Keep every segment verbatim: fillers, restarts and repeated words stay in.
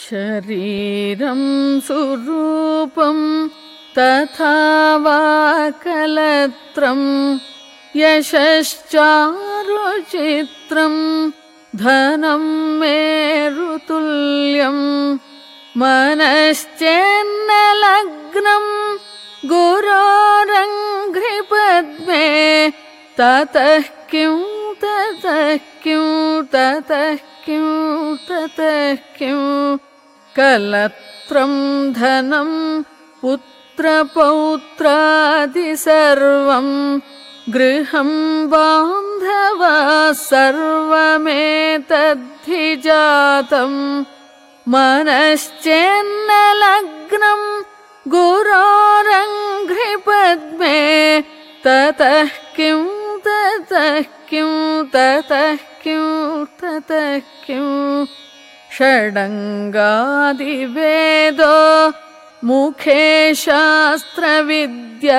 शरीरं सुरूपं तथा वा कलत्रं यशश्चारुचित्रं धनं मेरुतुल्यं मनश्चेन्नलग्नं गुरोरङ्घ्रिपद्मे ततः किं ततः किं ततः किं ततः किं कलत्रं धनं पुत्रपौत्रादि सर्वं गृहं बान्धवा सर्वमेतद्धि जातं मनश्चेन्नलग्नं गुरोरङ्घ्रिपद्मे ततः किं ततः किं ततः किं ततः किं षडङ्गादिवेदो मुखे शास्त्रविद्या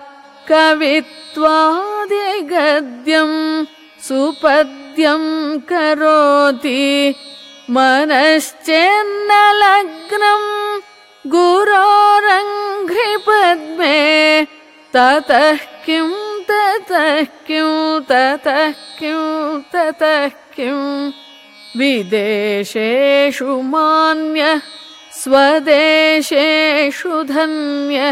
कवित्वादिगद्यं सुपद्यं करोति मनश्चेन्नलग्नं गुरोरङ्घ्रिपद्मे ततः किं ततः किं ततः किं ततः किं विदेशेषु मान्यः स्वदेशेषु धन्यः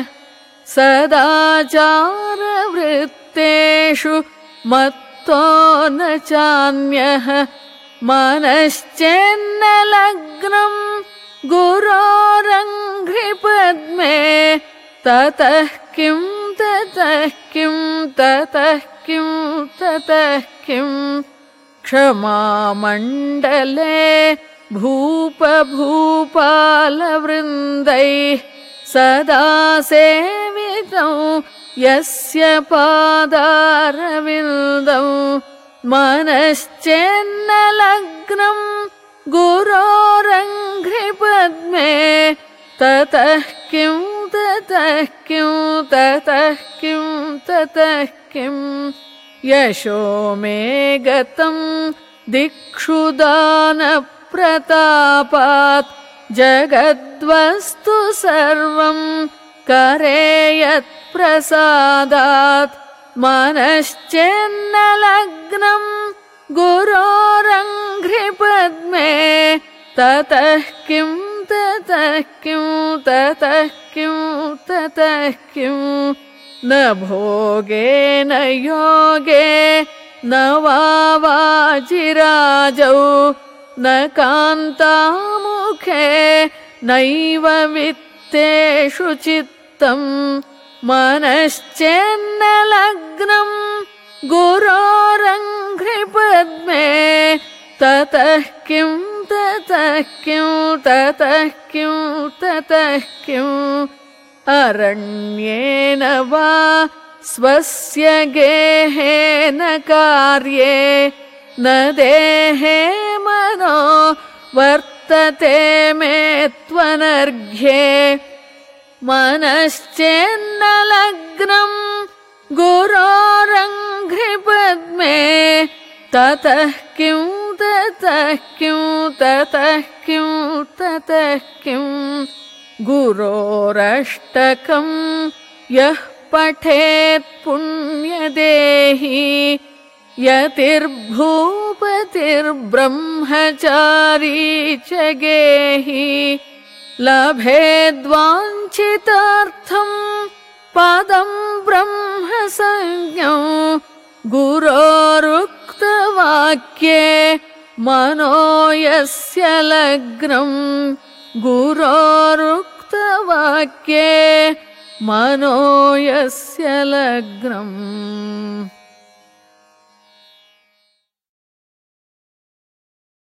सदाचारवृत्तेषु मत्तो न चान्यः मनश्चेन्नलग्नं गुरोरङ्घ्रिपद्मे ततः किं ततः किं ततः किं ततः किं क्षमामण्डले भूपभूपालवृन्दैः सदा सेवितौ यस्य पादारविन्दौ मनश्चेन्नलग्नं गुरोरङ्घ्रिपद्मे ततः किं ततः किं ततः किं ततः किं यशो मे गतं दिक्षु दानप्रतापात् जगद्वस्तु सर्वं करे यत्प्रसादात् मनश्चेन्नलग्नं गुरोरङ्घ्रिपद्मे ततः किं ततः किं ततः किं ततः किं न भोगे न योगे न वा वाजिराजौ न कान्तामुखे नैव वित्तेषु चित्तं मनश्चेन्नलग्नं गुरोरङ्घ्रिपद्मे ततः किं ततः किं ततः किं ततः किं अरण्येन वा स्वस्य गेहेन कार्ये न देहे मनो वर्तते मे त्वनर्घ्ये मनश्चेन्नलग्नं गुरोरङ्घ्रिपद्मे ततः किं ततः किं ततः किं ततः किं गुरोरष्टकं यः पठेत् पुण्यदेही यतिर्भूपतिर्ब्रह्मचारी च गेहि लभेद्वाञ्छितार्थं पदं ब्रह्मसंज्ञौ गुरोरुक्तवाक्ये मनो यस्य लग्नं गुरोरुक्तवाक्ये मनो यस्य लग्नम्।